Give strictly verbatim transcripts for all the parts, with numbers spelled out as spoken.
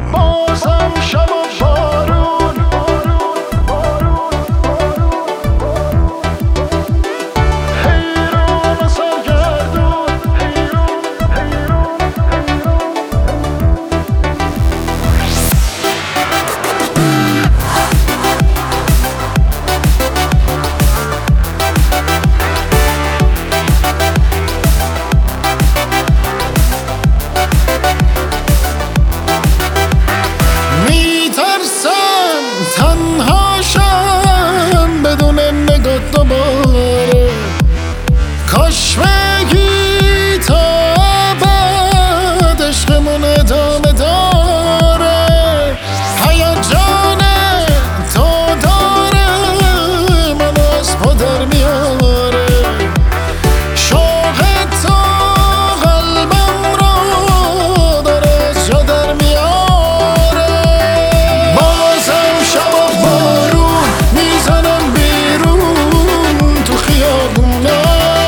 بازم شب و بارون حیران سرگردون کاش بگی تا ابد عشقمون ادامه داره هیجان تو داره منو از پا در میاره شوق تو قلبم رو داره از جا در میاره بازم شب و بارون میزنم بیرون تو خیابونا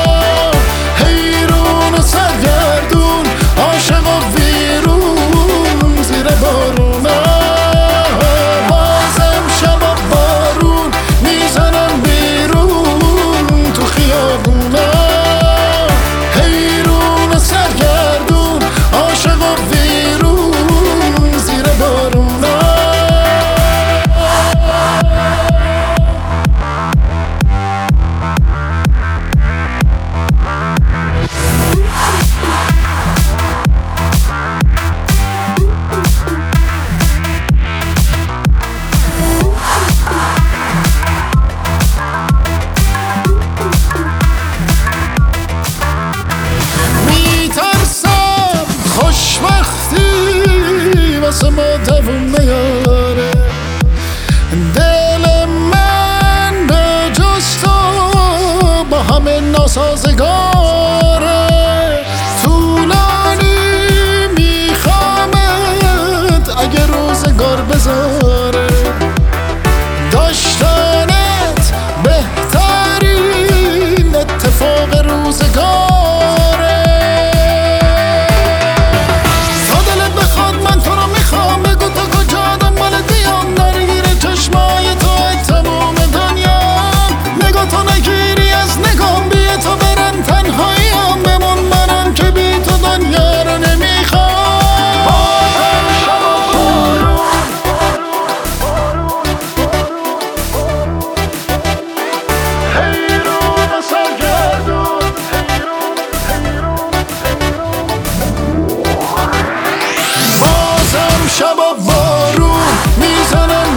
واسه ما دووم نیاره دل من به جز تو با همه ناسازگاره طولانی میخوامت اگه روزگار بذاره داشتنت بهترین اتفاق روزگاره شب و بارون میزنم